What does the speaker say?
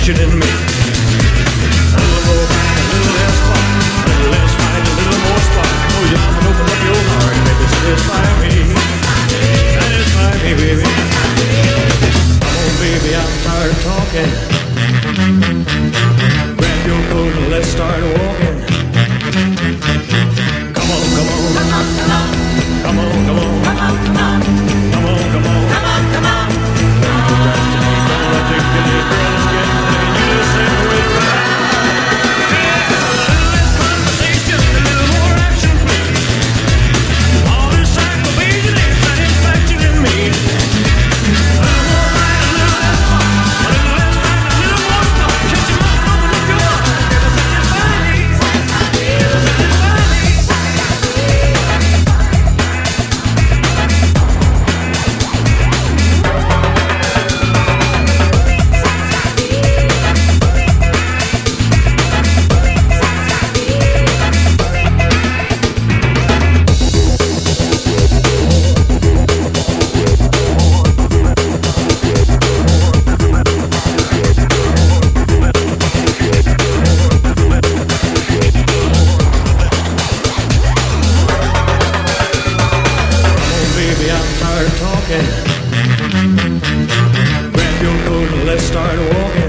satisfaction in me. A little more fight, a little less fun. A little less fight, a little more spark. Oh, you can open up your heart, baby, satisfy me. Satisfy me, baby. Come on, baby, I'm tired of talking. Grab your coat and let's start walking. Come on, come on. Come on, come on. Come on, come on. Come on, come on. Come on, come on. Come on, come on. Don't procrastinate, don't articulate, girl, let's get money. You just say the way to ride. Yeah, a little less conversation, a little more action, please. All this aggravation and satisfaction in me. A little more fight, a little less fun. A little less time, a little more stuff. Shut your mouth and open up your heart. Never satisfy me. Never satisfy me. Baby, I'm tired of talking. Grab your coat and let's start walking.